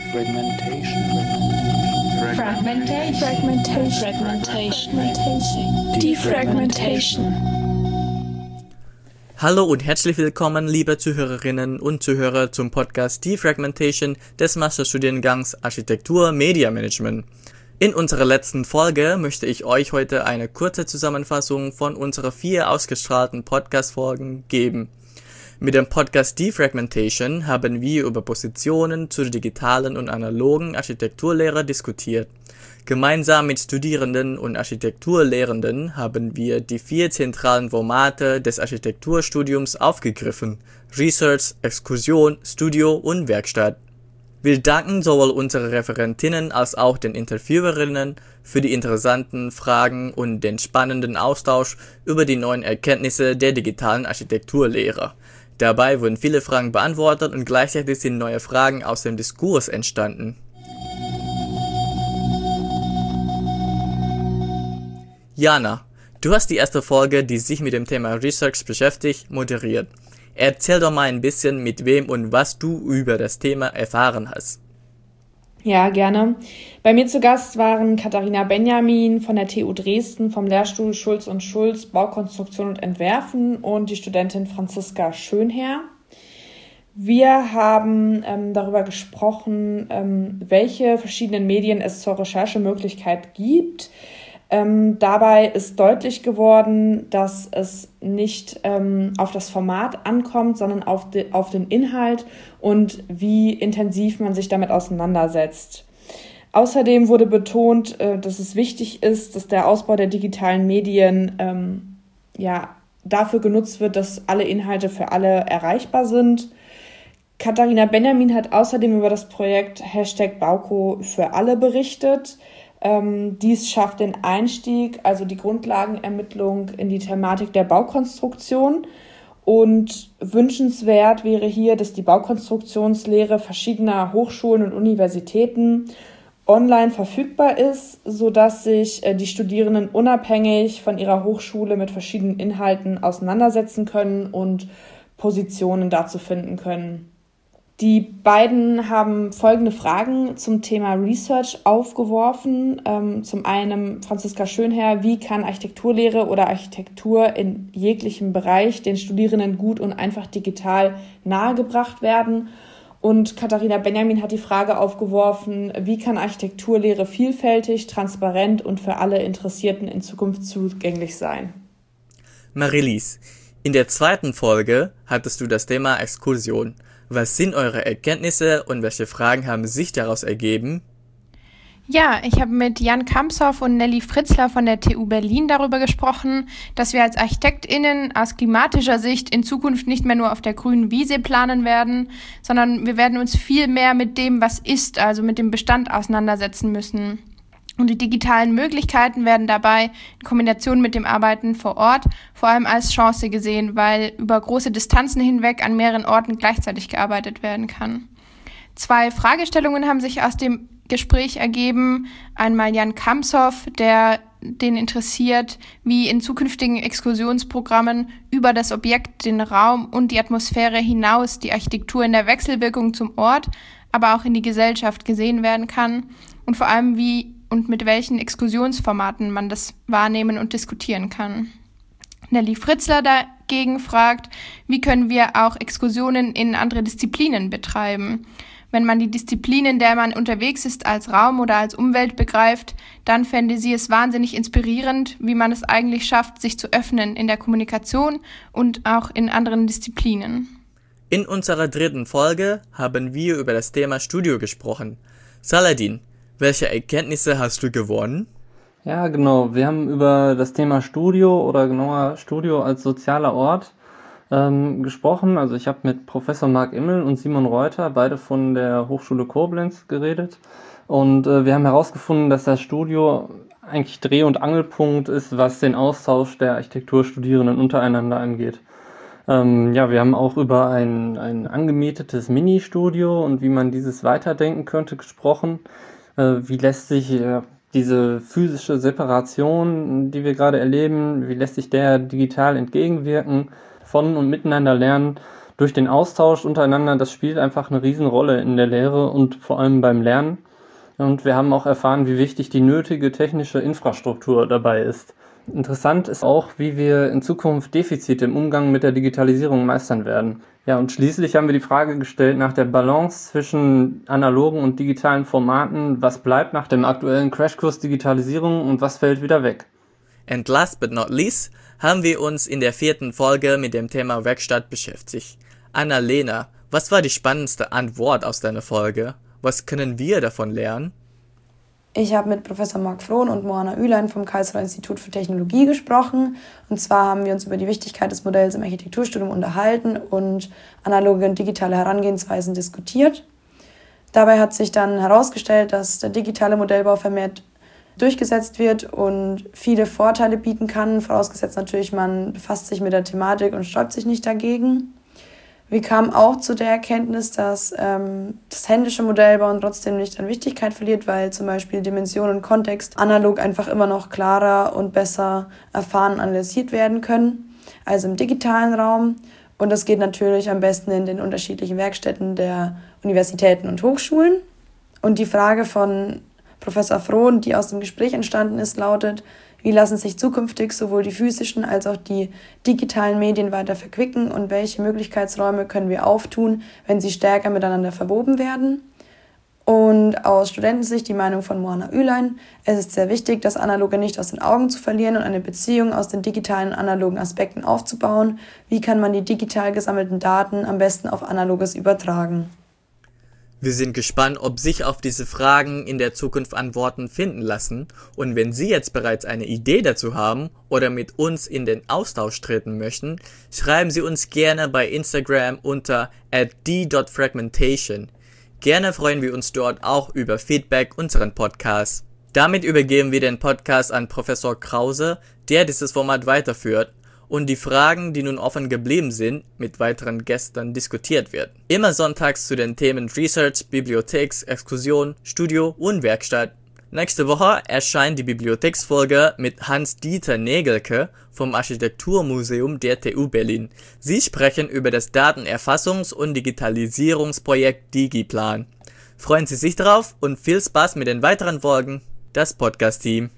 Defragmentation. Hallo und herzlich willkommen, liebe Zuhörerinnen und Zuhörer zum Podcast Defragmentation des Masterstudiengangs Architektur Media Management. In unserer letzten Folge möchte ich euch heute eine kurze Zusammenfassung von unseren 4 ausgestrahlten Podcast-Folgen geben. Mit dem Podcast Defragmentation haben wir über Positionen zur digitalen und analogen Architekturlehre diskutiert. Gemeinsam mit Studierenden und Architekturlehrenden haben wir die 4 zentralen Formate des Architekturstudiums aufgegriffen: Research, Exkursion, Studio und Werkstatt. Wir danken sowohl unseren Referentinnen als auch den Interviewerinnen für die interessanten Fragen und den spannenden Austausch über die neuen Erkenntnisse der digitalen Architekturlehre. Dabei wurden viele Fragen beantwortet und gleichzeitig sind neue Fragen aus dem Diskurs entstanden. Jana, du hast die erste Folge, die sich mit dem Thema Research beschäftigt, moderiert. Erzähl doch mal ein bisschen, mit wem und was du über das Thema erfahren hast. Ja, gerne. Bei mir zu Gast waren Katharina Benjamin von der TU Dresden vom Lehrstuhl Schulz und Schulz Baukonstruktion und Entwerfen und die Studentin Franziska Schönherr. Wir haben darüber gesprochen, welche verschiedenen Medien es zur Recherchemöglichkeit gibt. Dabei ist deutlich geworden, dass es nicht auf das Format ankommt, sondern auf den Inhalt und wie intensiv man sich damit auseinandersetzt. Außerdem wurde betont, dass es wichtig ist, dass der Ausbau der digitalen Medien dafür genutzt wird, dass alle Inhalte für alle erreichbar sind. Katharina Benjamin hat außerdem über das Projekt #Bauko für alle berichtet. Dies schafft den Einstieg, also die Grundlagenermittlung in die Thematik der Baukonstruktion. Und wünschenswert wäre hier, dass die Baukonstruktionslehre verschiedener Hochschulen und Universitäten online verfügbar ist, sodass sich die Studierenden unabhängig von ihrer Hochschule mit verschiedenen Inhalten auseinandersetzen können und Positionen dazu finden können. Die beiden haben folgende Fragen zum Thema Research aufgeworfen. Zum einen Franziska Schönherr: Wie kann Architekturlehre oder Architektur in jeglichem Bereich den Studierenden gut und einfach digital nahegebracht werden? Und Katharina Benjamin hat die Frage aufgeworfen: Wie kann Architekturlehre vielfältig, transparent und für alle Interessierten in Zukunft zugänglich sein? Marie-Lise, in der zweiten Folge hattest du das Thema Exkursion. Was sind eure Erkenntnisse und welche Fragen haben sich daraus ergeben? Ja, ich habe mit Jan Kampshoff und Nelly Fritzler von der TU Berlin darüber gesprochen, dass wir als ArchitektInnen aus klimatischer Sicht in Zukunft nicht mehr nur auf der grünen Wiese planen werden, sondern wir werden uns viel mehr mit dem, was ist, also mit dem Bestand auseinandersetzen müssen. Und die digitalen Möglichkeiten werden dabei in Kombination mit dem Arbeiten vor Ort vor allem als Chance gesehen, weil über große Distanzen hinweg an mehreren Orten gleichzeitig gearbeitet werden kann. 2 Fragestellungen haben sich aus dem Gespräch ergeben. Einmal Jan Kampshoff, den interessiert, wie in zukünftigen Exkursionsprogrammen über das Objekt, den Raum und die Atmosphäre hinaus die Architektur in der Wechselwirkung zum Ort, aber auch in die Gesellschaft gesehen werden kann und vor allem wie und mit welchen Exkursionsformaten man das wahrnehmen und diskutieren kann. Nelly Fritzler dagegen fragt, wie können wir auch Exkursionen in andere Disziplinen betreiben? Wenn man die Disziplin, in der man unterwegs ist, als Raum oder als Umwelt begreift, dann fände sie es wahnsinnig inspirierend, wie man es eigentlich schafft, sich zu öffnen in der Kommunikation und auch in anderen Disziplinen. In unserer 3. Folge haben wir über das Thema Studio gesprochen. Saladin, welche Erkenntnisse hast du gewonnen? Ja, genau. Wir haben über das Thema Studio oder genauer Studio als sozialer Ort gesprochen. Also ich habe mit Professor Marc Immel und Simon Reuter, beide von der Hochschule Koblenz, geredet. Und wir haben herausgefunden, dass das Studio eigentlich Dreh- und Angelpunkt ist, was den Austausch der Architekturstudierenden untereinander angeht. Wir haben auch über ein angemietetes Ministudio und wie man dieses weiterdenken könnte gesprochen. Wie lässt sich diese physische Separation, die wir gerade erleben, wie lässt sich der digital entgegenwirken, von und miteinander lernen? durch den Austausch untereinander, das spielt einfach eine Riesenrolle in der Lehre und vor allem beim Lernen. Und wir haben auch erfahren, wie wichtig die nötige technische Infrastruktur dabei ist. Interessant ist auch, wie wir in Zukunft Defizite im Umgang mit der Digitalisierung meistern werden. Ja, und schließlich haben wir die Frage gestellt nach der Balance zwischen analogen und digitalen Formaten. Was bleibt nach dem aktuellen Crashkurs Digitalisierung und was fällt wieder weg? And last but not least haben wir uns in der 4. Folge mit dem Thema Werkstatt beschäftigt. Anna-Lena, was war die spannendste Antwort aus deiner Folge? Was können wir davon lernen? Ich habe mit Professor Marc Frohn und Moana Ülein vom Karlsruher Institut für Technologie gesprochen. Und zwar haben wir uns über die Wichtigkeit des Modells im Architekturstudium unterhalten und analoge und digitale Herangehensweisen diskutiert. Dabei hat sich dann herausgestellt, dass der digitale Modellbau vermehrt durchgesetzt wird und viele Vorteile bieten kann, vorausgesetzt natürlich, man befasst sich mit der Thematik und sträubt sich nicht dagegen. Wir kamen auch zu der Erkenntnis, dass das händische Modellbauen trotzdem nicht an Wichtigkeit verliert, weil zum Beispiel Dimension und Kontext analog einfach immer noch klarer und besser erfahren und analysiert werden können, also im digitalen Raum. Und das geht natürlich am besten in den unterschiedlichen Werkstätten der Universitäten und Hochschulen. Und die Frage von Professor Frohn, die aus dem Gespräch entstanden ist, lautet: Wie lassen sich zukünftig sowohl die physischen als auch die digitalen Medien weiter verquicken und welche Möglichkeitsräume können wir auftun, wenn sie stärker miteinander verwoben werden? Und aus Studentensicht die Meinung von Moana Ülein: Es ist sehr wichtig, das Analoge nicht aus den Augen zu verlieren und eine Beziehung aus den digitalen und analogen Aspekten aufzubauen. Wie kann man die digital gesammelten Daten am besten auf Analoges übertragen? Wir sind gespannt, ob sich auf diese Fragen in der Zukunft Antworten finden lassen, und wenn Sie jetzt bereits eine Idee dazu haben oder mit uns in den Austausch treten möchten, schreiben Sie uns gerne bei Instagram unter @d.fragmentation. Gerne freuen wir uns dort auch über Feedback unseren Podcast. Damit übergeben wir den Podcast an Professor Krause, der dieses Format weiterführt und die Fragen, die nun offen geblieben sind, mit weiteren Gästen diskutiert wird. Immer sonntags zu den Themen Research, Bibliotheks, Exkursion, Studio und Werkstatt. Nächste Woche erscheint die Bibliotheksfolge mit Hans-Dieter Nägelke vom Architekturmuseum der TU Berlin. Sie sprechen über das Datenerfassungs- und Digitalisierungsprojekt DigiPlan. Freuen Sie sich drauf und viel Spaß mit den weiteren Folgen. Das Podcast-Team.